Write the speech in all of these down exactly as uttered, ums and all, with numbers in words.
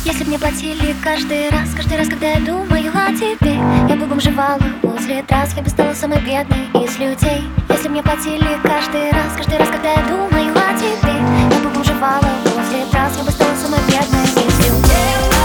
Если б мне платили каждый раз, каждый раз, когда я думаю о тебе, я бы бомжевала возле трасс, я бы стала самой бедной из людей. Если б мне платили каждый раз, каждый раз, когда я думаю о тебе, я бы бомжевала возле трасс, я бы стала самой бедной из людей.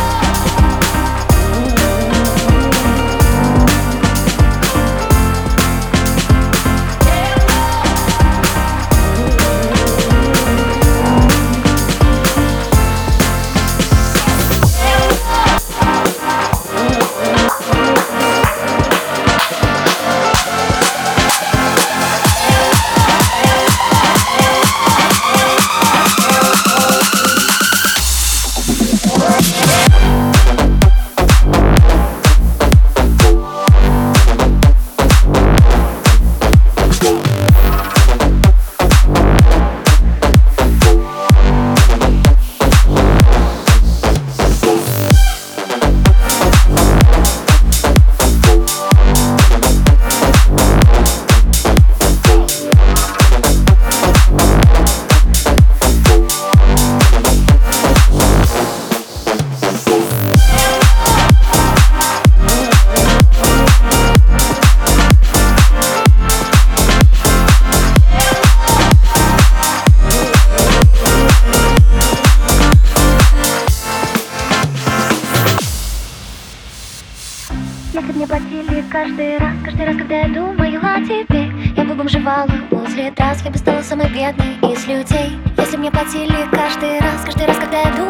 Если б мне платили каждый раз, каждый раз, когда я думаю о тебе, я бы бомжевала возле трасс, я бы стала самой бедной из людей. Если б мне платили каждый раз, каждый раз, когда я думаю